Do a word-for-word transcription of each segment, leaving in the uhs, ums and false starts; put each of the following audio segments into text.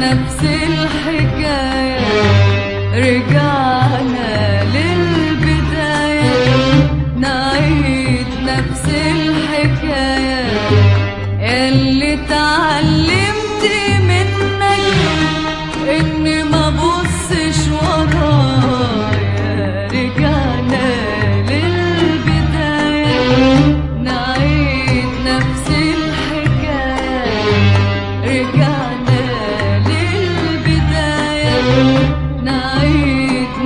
نفس الحكاية، رجعنا للبداية، نعيد نفس الحكاية. اللي اتعلمت منك اني ما بصش ورايا، رجعنا للبداية، نعيد نفس الحكاية، رجعنا للبداية، نعيد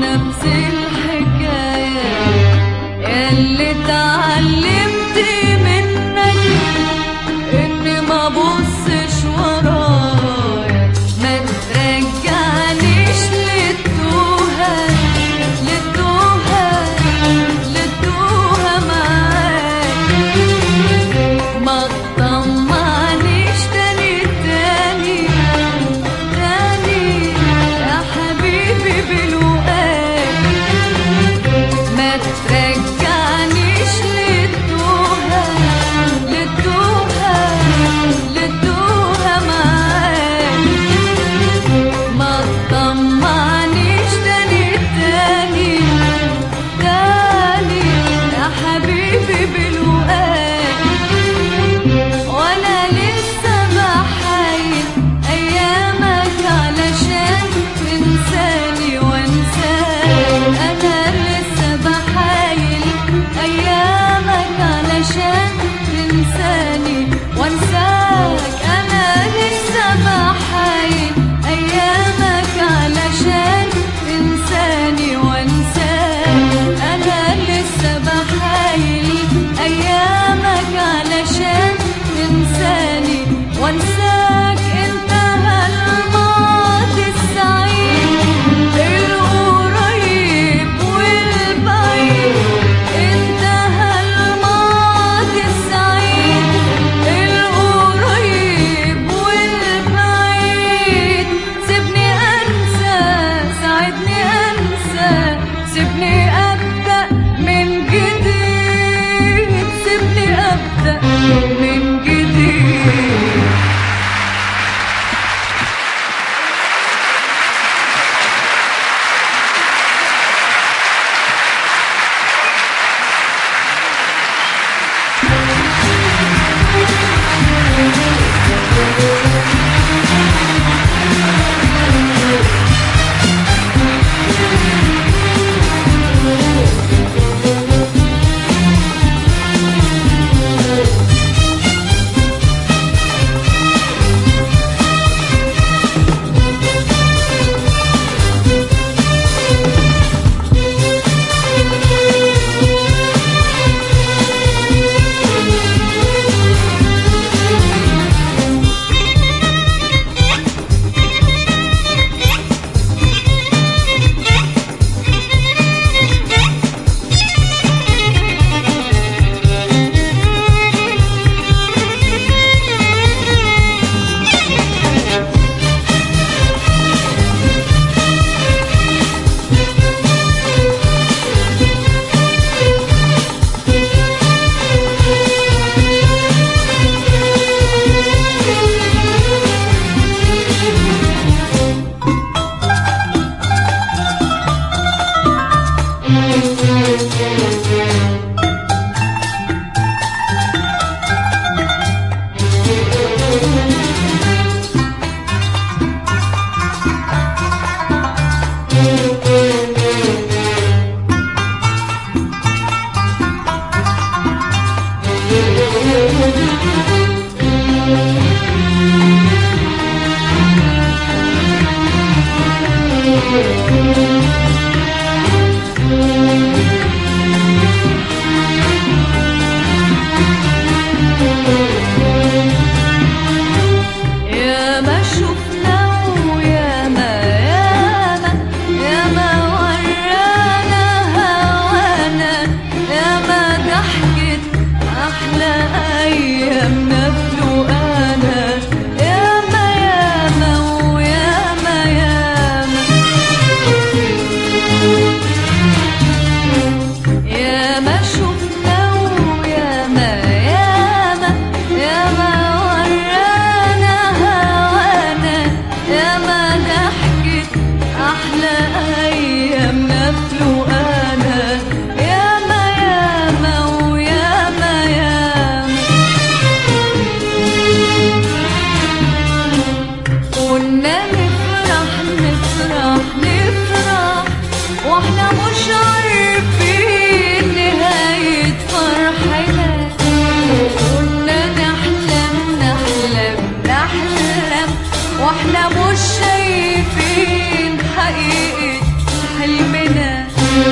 واحنا مش شايفين حقيقة حلمنا.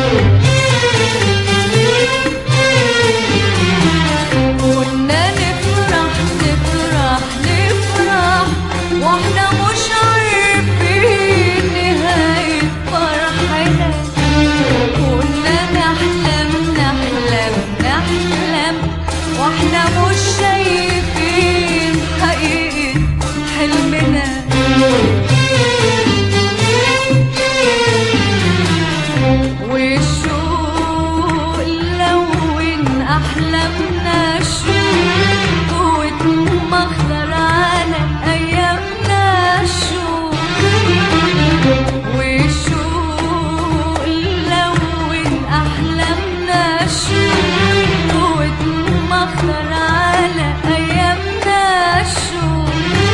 كنا نفرح نفرح نفرح واحنا مش عارفين نهاية فرحنا. كنا نحلم نحلم نحلم واحنا مش شايفين حقيقة حلمنا. والشوق لون أحلامنا، الشوق واتمخضر على أيامنا. الشوق والشوق لون أحلامنا، الشوق واتمخضر على أيامنا. الشوق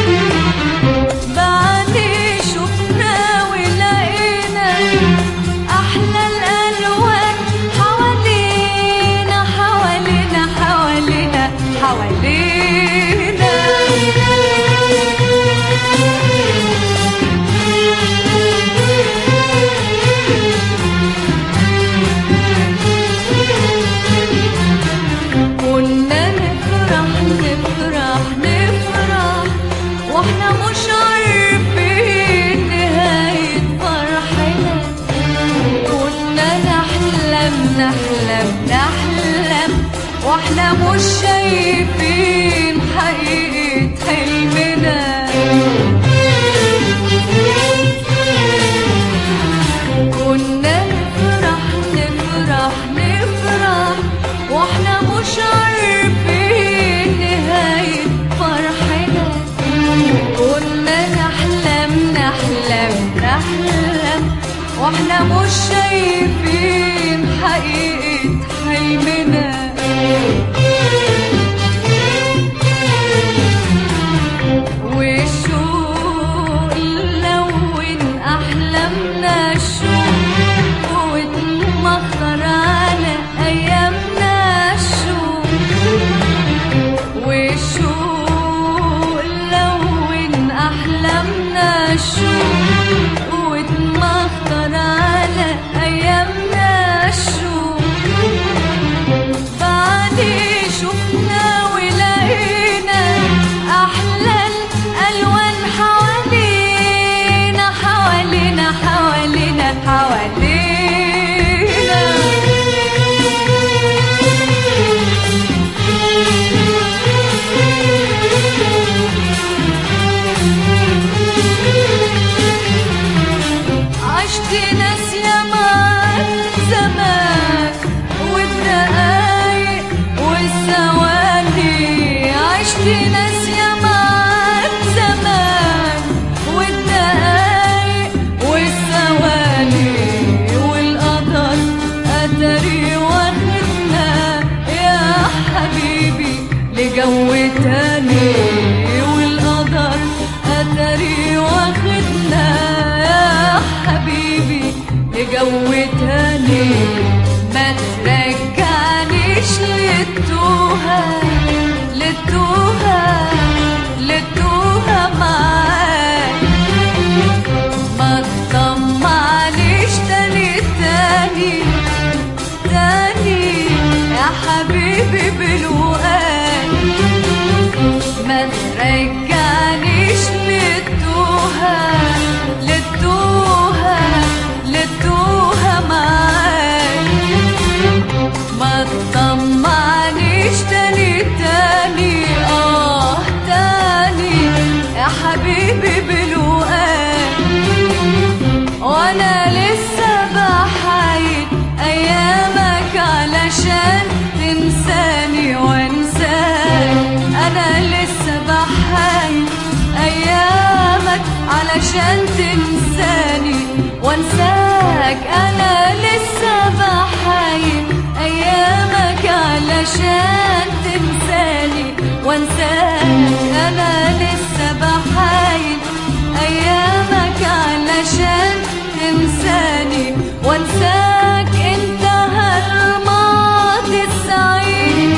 بعدين شفنا ولقينا أحلى الألوان حوالينا حوالينا حوالينا حوالينا. كنا نفرح نفرح نفرح واحنا مش عارفين نهاية فرحنا. كنا نحلم نحلم نحلم واحنا مش شايفين حقيقة حلمنا. كنا نفرح نفرح نفرح واحنا مش عارفين نهاية فرحنا. كنا نحلم نحلم نحلم واحنا مش شايفين حقيقة حلمنا. والشوق لون أحلامنا، الشوق واتمخضر على أيامنا. الشوق والشوق لون أحلامنا، الشوق واتمخضر على أيامنا. الشوق بعدين شفنا ولقينا أحلى الألوان حوالينا حوالينا حوالينا حوالينا. عشت ناس ياما زمان والدقايق والثواني. عشت ناس ياما زمان والدقايق والثواني. والقدر قدري واخدنا يا حبيبي لجو تاني. والقدر قدري واخدنا يا حبيبي لجو تاني. ما ترجعنيش للتوهة للتوهة للتوهة معاك. ما تطمعنيش تاني تاني تاني يا حبيبي بلقاك. ما ترجعنيش للتوهة للتوهة للتوهة معاك. ما تطمعنيش تاني تاني اه تاني يا حبيبي بلقاك. وانا لسه بحايل ايامك علشان تنساني وانساك. انا لسه بحايل ايامك علشان تنساني وانساك. انا لسه بحايل ايامك علشان تنساني وانساك. انا لسه بحايل ايامك علشان تنساني وانساك. انتهى الماضي السعيد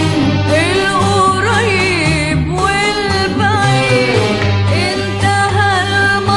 القريب والبعيد. انتهى الماضي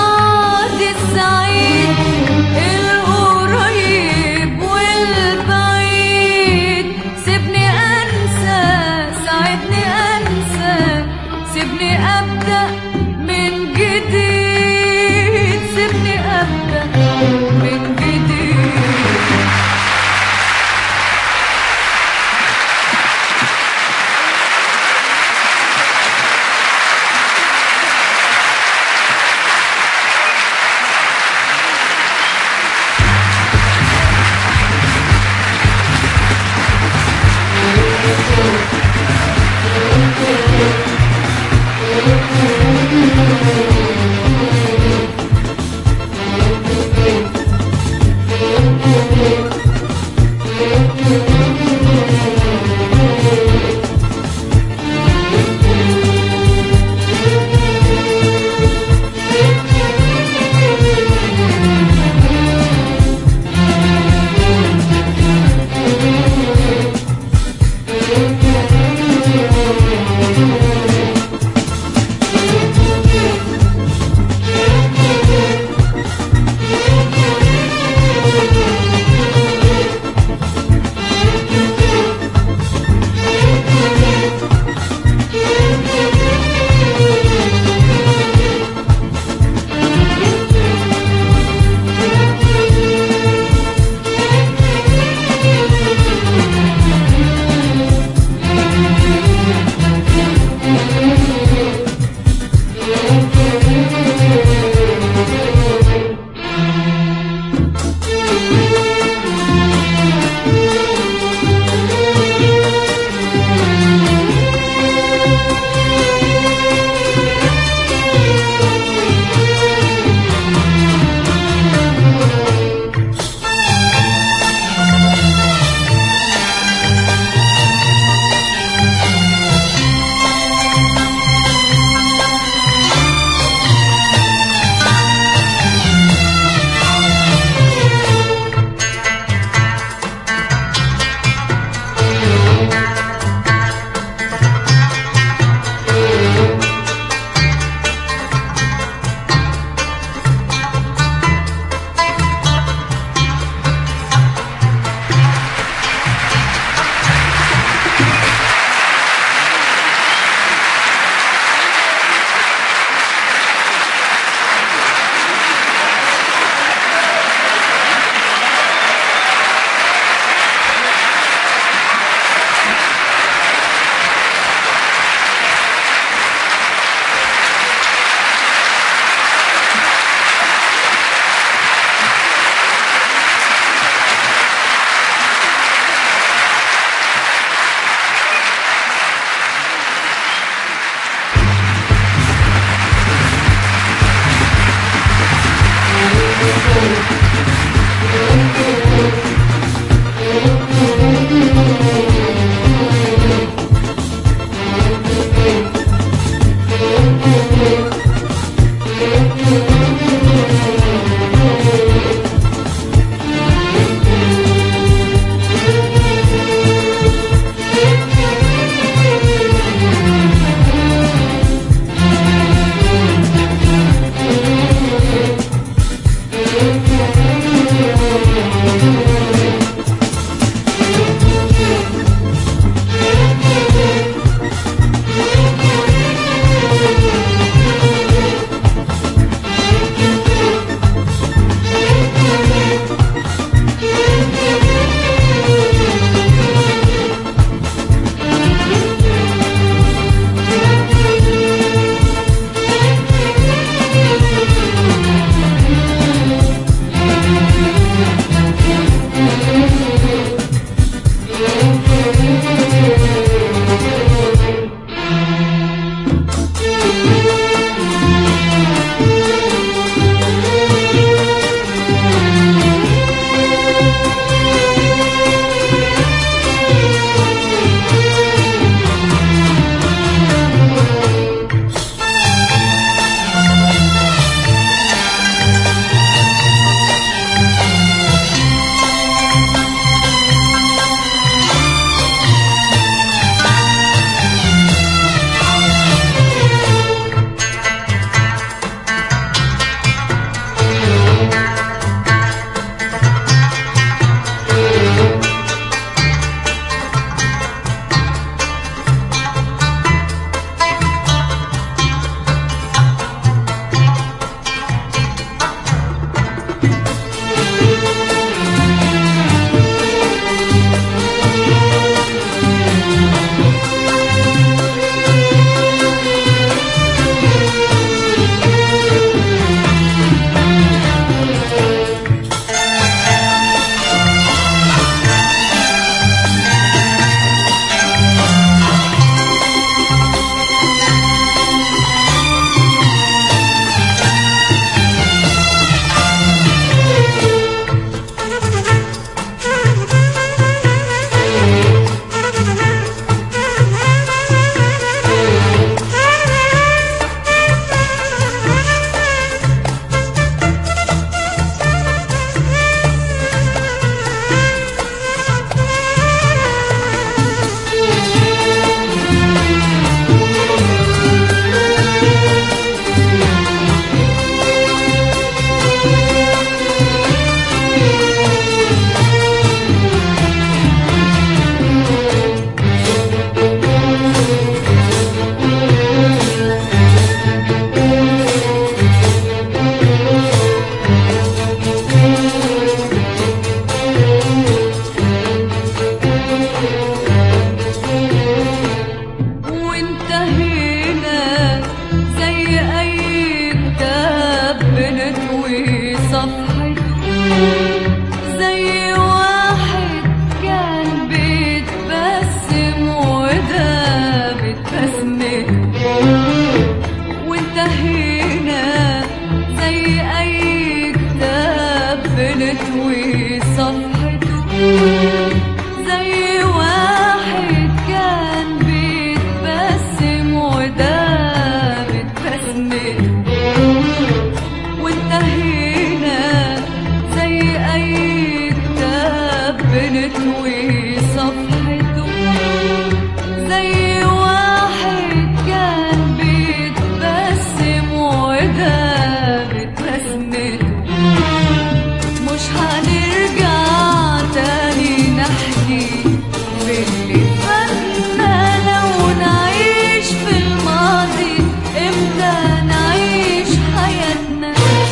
تطوي صفحته زي واحد كان بيتبسم ودابت بسمته. مش هنرجع تاني نحكي باللي فاتنا لو نعيش في الماضي، امتى نعيش حياتنا؟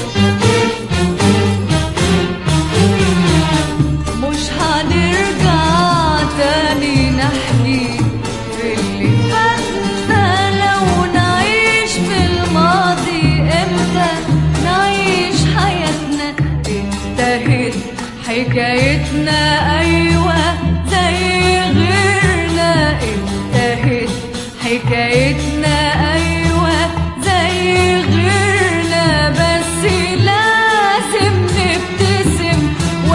مش هنرجع تاني نحكي باللي فاتنا لو نعيش في الماضي، امتى نعيش حياتنا؟ انتهت حكايتنا أيوة زي غيرنا، انتهت حكايتنا أيوة زي غيرنا، بس لازم نبتسم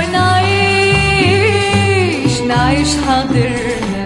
ونعيش نعيش حاضرنا.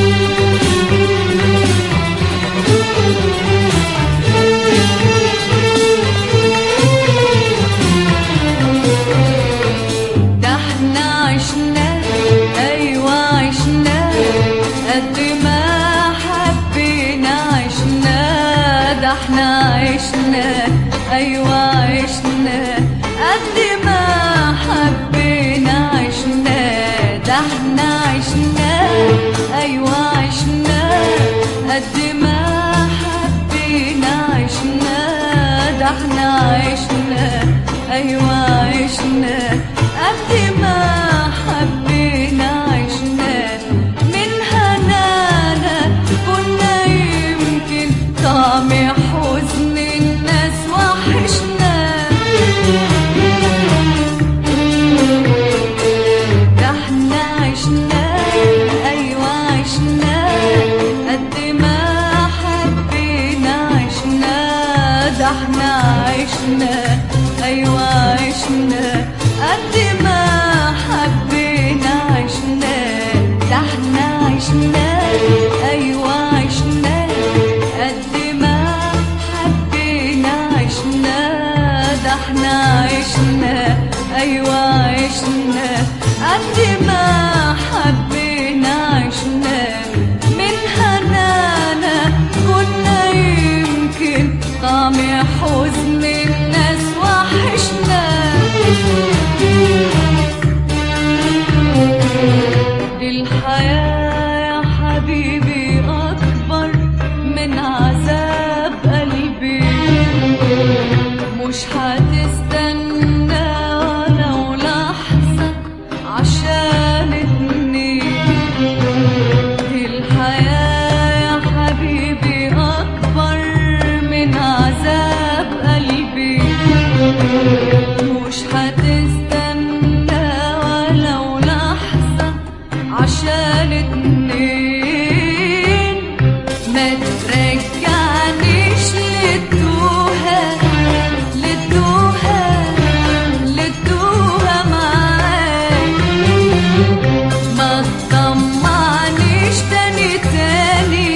ده احنا عشنا أيوة عشنا قد ما حبينا عشنا، ده احنا عشنا أيوة عشنا قد ما حبينا عشنا، ده احنا عشنا أيوة عشنا قد ما حبينا عشنا، ده احنا عشنا أيوة عشنا قد ما حبينا عشنا. من هنانا كنا يمكن طعم حزن الناس وحشنا، ده احنا عشنا أيوة عشنا قد ما حبينا عشنا، ده احنا عشنا أيوة عشنا قد ما حبينا عشنا، ده احنا عشنا أيوة عشنا قد ما حبينا عشنا، ده احنا عشنا أيوة عشنا قد ما حبينا عشنا. من هنانا كنا يمكن طعم حزن الناس وحشنا، الحياة يا حبيبي أكبر من عذاب قلبي، مش هتستنى ولو لحظة عشان اتنين. الحياة يا حبيبي أكبر من عذاب قلبي، مش هتستنى ولو لحظة عشان اتنين. ما ترجعنيش للتوهة للتوهة للتوهة معاك، ما تطمعنيش تاني تاني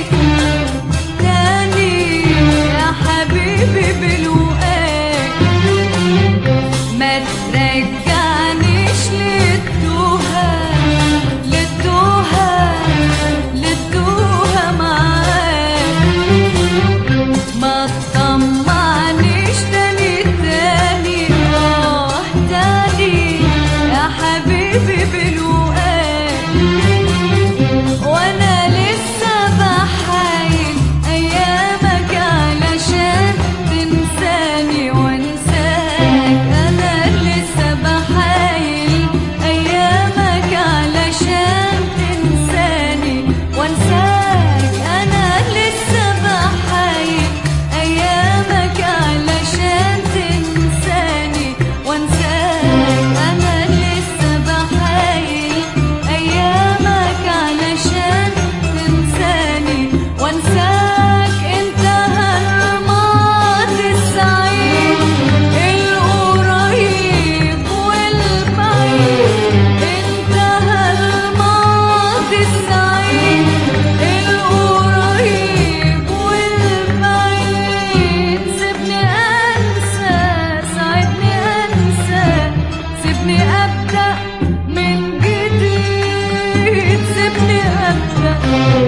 تاني يا حبيبي بلقاك. ما ترجعنيش للتوهة للتوهة للتوهة معاك، ما تطمعنيش تاني تاني اه تاني يا حبيبي بلقاك. وانا لسه بحايل ايامك علشان تنساني وانساك، انا لسه بحايل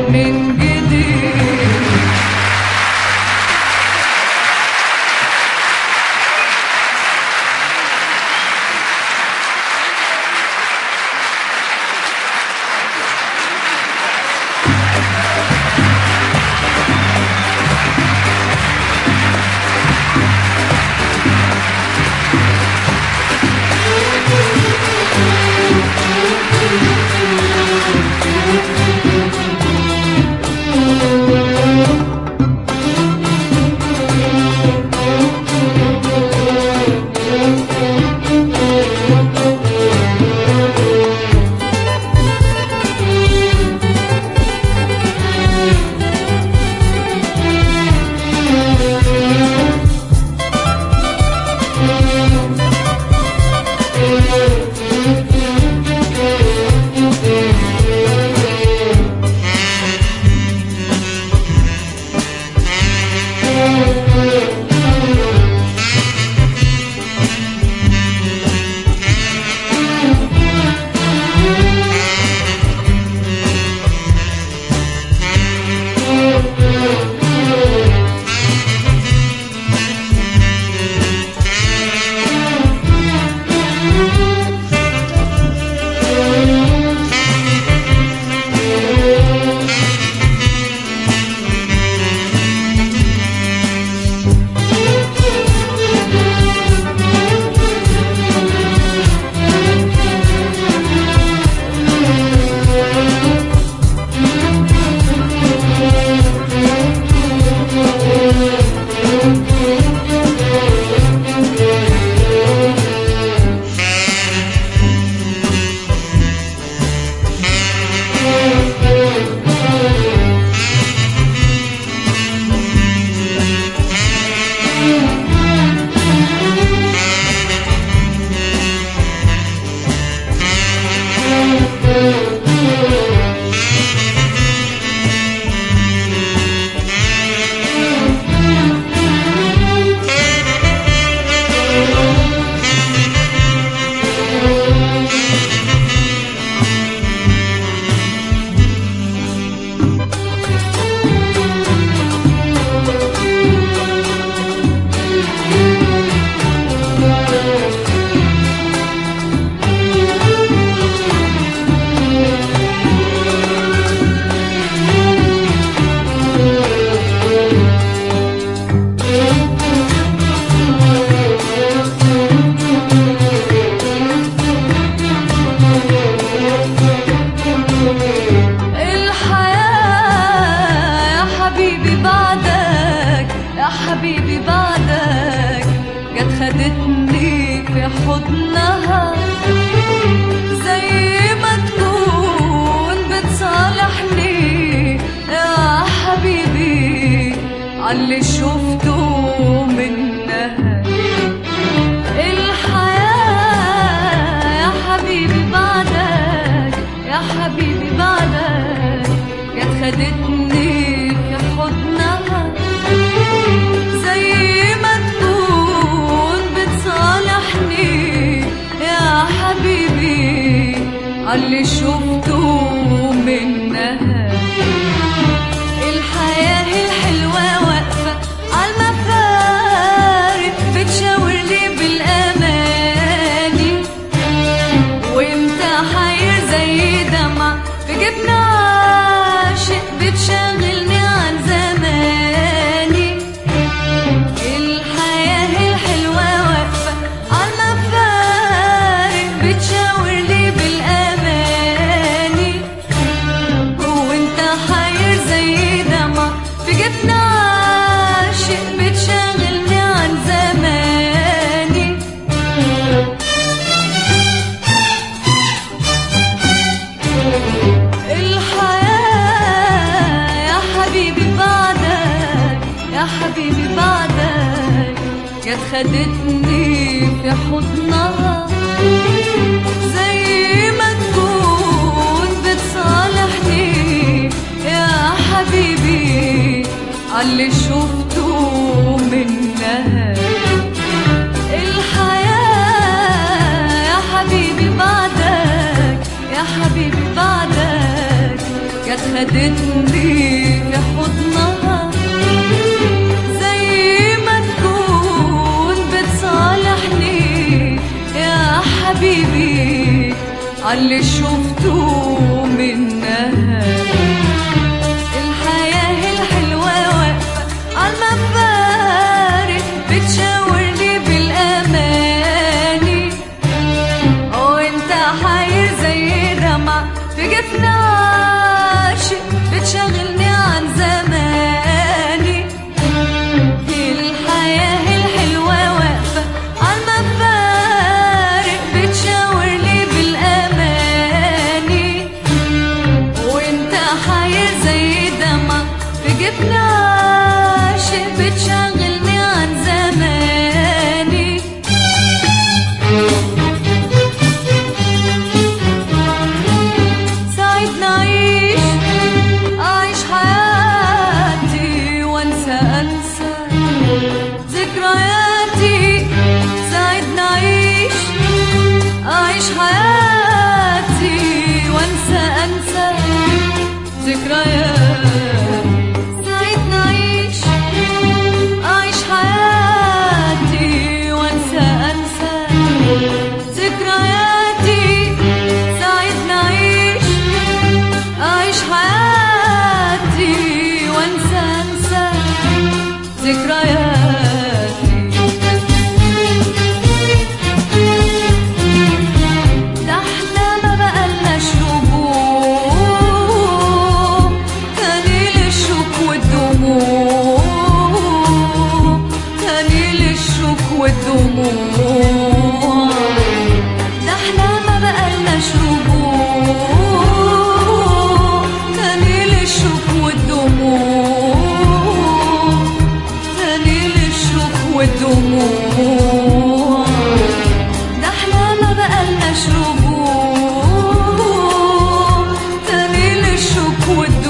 من جديد. حبيبي بعدك جت خدتني في حضنها، زي ما تكون بتصالحني يا حبيبي عاللي شفته منها. الحياة يا حبيبي بعدك، يا حبيبي بعدك جت خدتني في حضنها، زي ما تكون بتصالحني يا حبيبي عاللي شفته منها. الحياة الحلوة واقفة عالمفارق بتشاورلي بالأماني، وامتى حير زي دمع في جبنا عاشق بتشغلني عن زماني. الحياة الحلوة واقفة عالمفارق بتشاورلي بالأماني، وانت حير زي دمع في جبنا عاشق بتشغلني عن زماني. الحياة يا حبيبي بعدك، يا حبيبي بعدك جت خدتني في حضنها، زي ما تكون بتصالحني يا حبيبي عاللي شفته منها. الحياة يا حبيبي بعدك، يا حبيبي بعدك جت خدتني في حضنها، زي ما تكون بتصالحني يا حبيبي عاللي شفته منها. الحياة الحلوة واقفة عالمفارق بتشاورني بالأماني، وانت حاير زي دمع في جفن عاشق بتشغلني عن زماني. الحياة الحلوة واقفة عالمفارق بتشاورني بالأماني، وانت حاير زي دمع في جفن عاشق بتشغلني عن زماني. ساعدني أعيش أعيش حياتي وأنسى أنسى ذكرياتي. ساعدني أعيش أعيش حياتي وأنسى أنسى ذكرياتي. ساعدني أعيش أعيش حياتي وأنسى أنسى ذكرياتي. ساعدني أعيش أعيش حياتي وأنسى أنسى ذكرياتي. ده احنا ما بقالناش رجوع تاني للشوك والدموع، تاني للشوك والدموع. ده احنا ما بقالناش رجوع تاني للشوك والدموع، تاني للشوك والدموع. ده احنا ما بقالناش رجوع تاني للشوك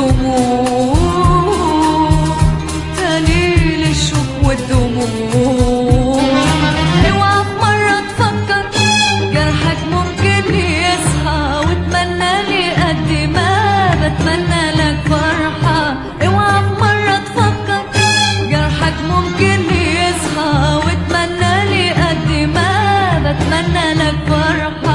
والدموع، تاني للشوك والدموع. اوعى في مرة تفكر جرحك ممكن يصحى وتمنى لي قد ما بتمنى لك فرحة. اوعى في مرة تفكر جرحك ممكن يصحى وتمنى لي قد ما بتمنى لك فرحة.